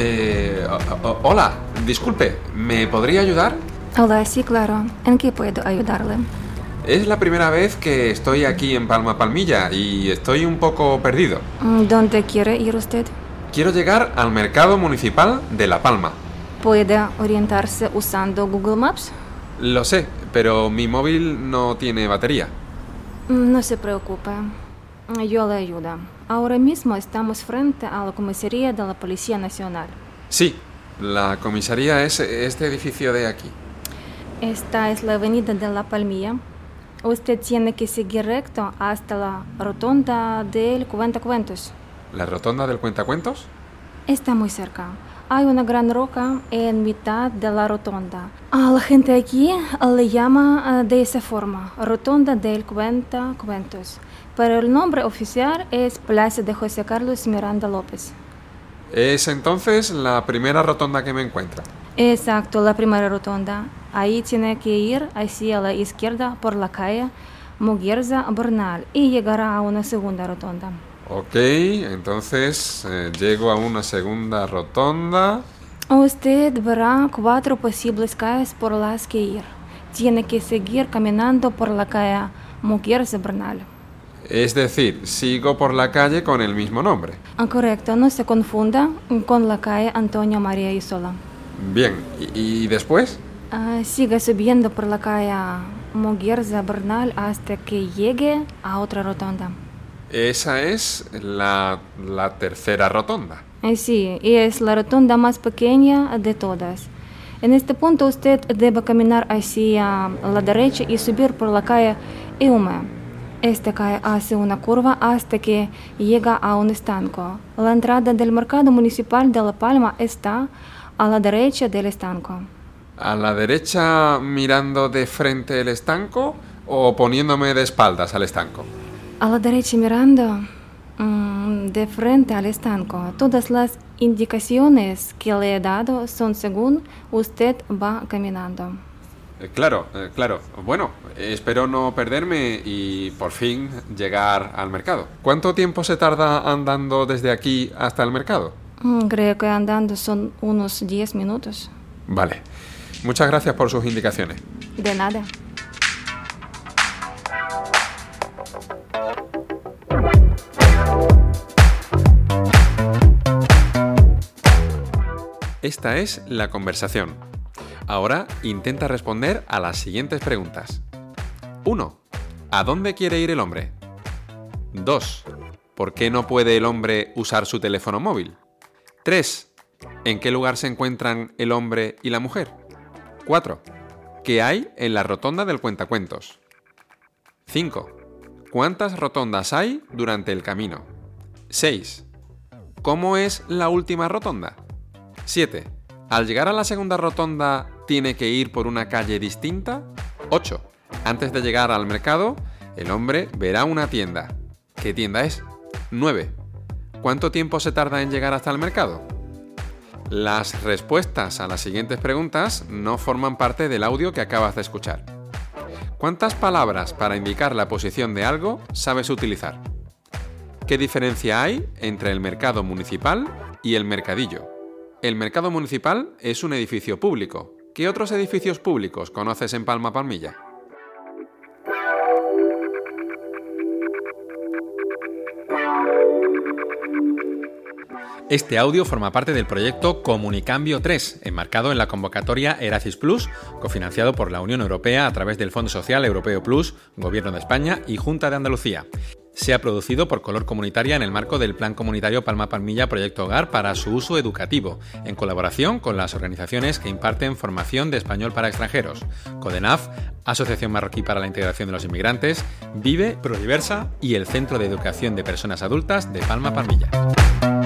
Hola, disculpe, ¿me podría ayudar? Hola, sí, claro. ¿En qué puedo ayudarle? Es la primera vez que estoy aquí en Palma Palmilla y estoy un poco perdido. ¿Dónde quiere ir usted? Quiero llegar al mercado municipal de La Palma. ¿Puede orientarse usando Google Maps? Lo sé, pero mi móvil no tiene batería. No se preocupe. Yo le ayudo. Ahora mismo estamos frente a la comisaría de la Policía Nacional. Sí, la comisaría es este edificio de aquí. Esta es la avenida de La Palmilla. Usted tiene que seguir recto hasta la rotonda del Cuentacuentos. ¿La rotonda del Cuentacuentos? Está muy cerca. Hay una gran roca en mitad de la rotonda. La gente aquí le llama de esa forma, rotonda del Cuentacuentos. Pero el nombre oficial es Plaza de José Carlos Miranda López. Es entonces la primera rotonda que me encuentra. Exacto, la primera rotonda. Ahí tiene que ir hacia la izquierda por la calle Muguerza Bernal y llegará a una segunda rotonda. Ok, entonces llego a una segunda rotonda. Usted verá 4 posibles calles por las que ir. Tiene que seguir caminando por la calle Muguerza Bernal. Es decir, sigo por la calle con el mismo nombre. Correcto, no se confunda con la calle Antonio María Isola. Bien, ¿y después? Siga subiendo por la calle Muguerza Bernal hasta que llegue a otra rotonda. Esa es la tercera rotonda. Sí, y es la rotonda más pequeña de todas. En este punto usted debe caminar hacia la derecha y subir por la calle Eume. Esta calle hace una curva hasta que llega a un estanco. La entrada del mercado municipal de La Palma está a la derecha del estanco. ¿A la derecha mirando de frente el estanco o poniéndome de espaldas al estanco? A la derecha mirando de frente al estanco. Todas las indicaciones que le he dado son según usted va caminando. Claro. Bueno, espero no perderme y por fin llegar al mercado. ¿Cuánto tiempo se tarda andando desde aquí hasta el mercado? Creo que andando son unos 10 minutos. Vale. Muchas gracias por sus indicaciones. De nada. Esta es la conversación. Ahora intenta responder a las siguientes preguntas. 1. ¿A dónde quiere ir el hombre? 2. ¿Por qué no puede el hombre usar su teléfono móvil? 3. ¿En qué lugar se encuentran el hombre y la mujer? 4. ¿Qué hay en la rotonda del Cuentacuentos? 5. ¿Cuántas rotondas hay durante el camino? 6. ¿Cómo es la última rotonda? 7. Al llegar a la segunda rotonda, ¿tiene que ir por una calle distinta? 8. Antes de llegar al mercado, el hombre verá una tienda. ¿Qué tienda es? 9. ¿Cuánto tiempo se tarda en llegar hasta el mercado? Las respuestas a las siguientes preguntas no forman parte del audio que acabas de escuchar. ¿Cuántas palabras para indicar la posición de algo sabes utilizar? ¿Qué diferencia hay entre el mercado municipal y el mercadillo? El mercado municipal es un edificio público. ¿Qué otros edificios públicos conoces en Palma Palmilla? Este audio forma parte del proyecto Comunicambio 3, enmarcado en la convocatoria Eracis Plus, cofinanciado por la Unión Europea a través del Fondo Social Europeo Plus, Gobierno de España y Junta de Andalucía. Se ha producido por Color Comunitaria en el marco del Plan Comunitario Palma Palmilla Proyecto Hogar para su uso educativo, en colaboración con las organizaciones que imparten formación de español para extranjeros, CODENAF, Asociación Marroquí para la Integración de los Inmigrantes, Vive, Prodiversa y el Centro de Educación de Personas Adultas de Palma Palmilla.